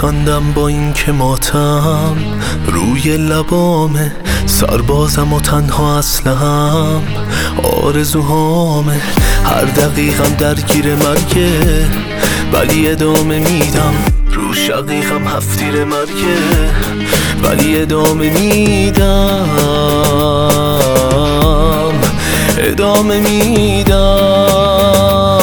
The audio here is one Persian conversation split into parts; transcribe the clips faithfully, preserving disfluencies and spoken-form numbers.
میخندم با این که ماتم روی لبامه، سربازم و تنها اسلحه‌ام آرزوهامه. هر دقیقم درگیر مرگه ولی ادامه میدم، رو شقیقم هفتیر مرگه ولی ادامه میدم، ادامه میدم.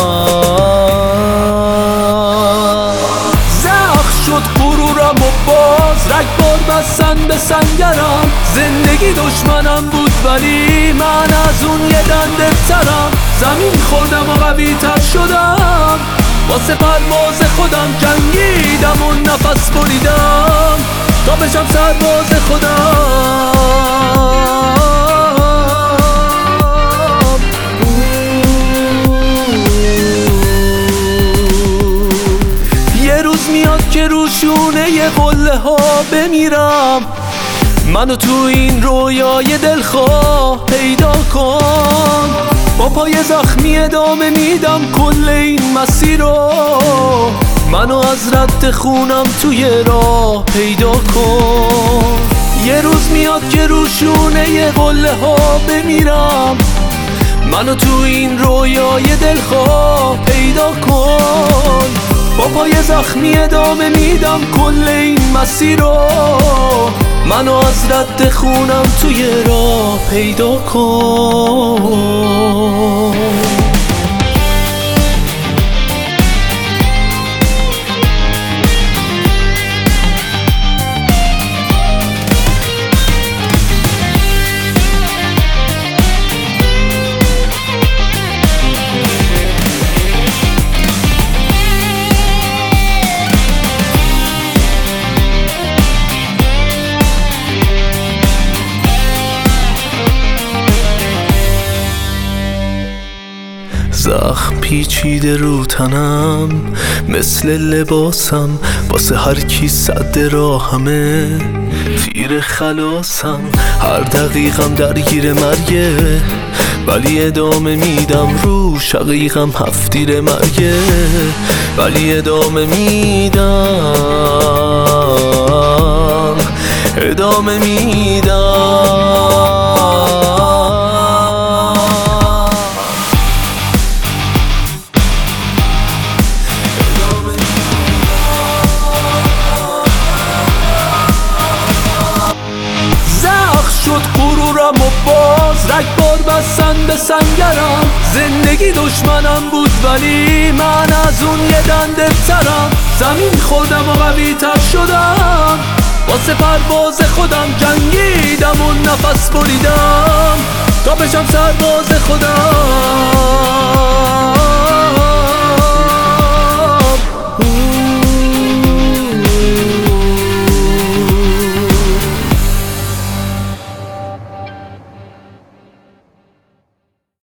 غرورم و باز رگبار بستن به سنگرم، زندگی دشمنم بود ولی من از اون یه دنده ترم. زمین خوردم و قوی تر شدم، واسه پرواز خودم جنگیدم و نفس بریدم تا بشم سرباز خودم. که روشونه ی قله ها بمیرم، منو تو این رویای دلخواه پیدا کن. با پای زخمی ادامه میدم کل این مسیر رو، منو از رد خونم توی راه پیدا کن. یه روز میاد که روشونه ی قله ها بمیرم، منو تو این رویای دلخواه پیدا کن. با پای زخمی ادامه میدم کل این مسیر رو، منو از رد خونم توی راه پیدا کن. زخم پیچیده رو تنم مثل لباسم، واسه هر کی صد راهمه تیر خلاصم. هر دقیقم درگیر مرگه ولی ادامه میدم، رو شقیقم هفتیر مرگه ولی ادامه میدم، ادامه میدم. شد غرورم و باز رگبار بستن به سنگرم، زندگی دشمنم بود ولی من از اون یه دنده ترم. زمین خوردم و قوی تر شدم، واسه پرواز خودم جنگیدم و نفس بریدم تا بشم سرباز خودم.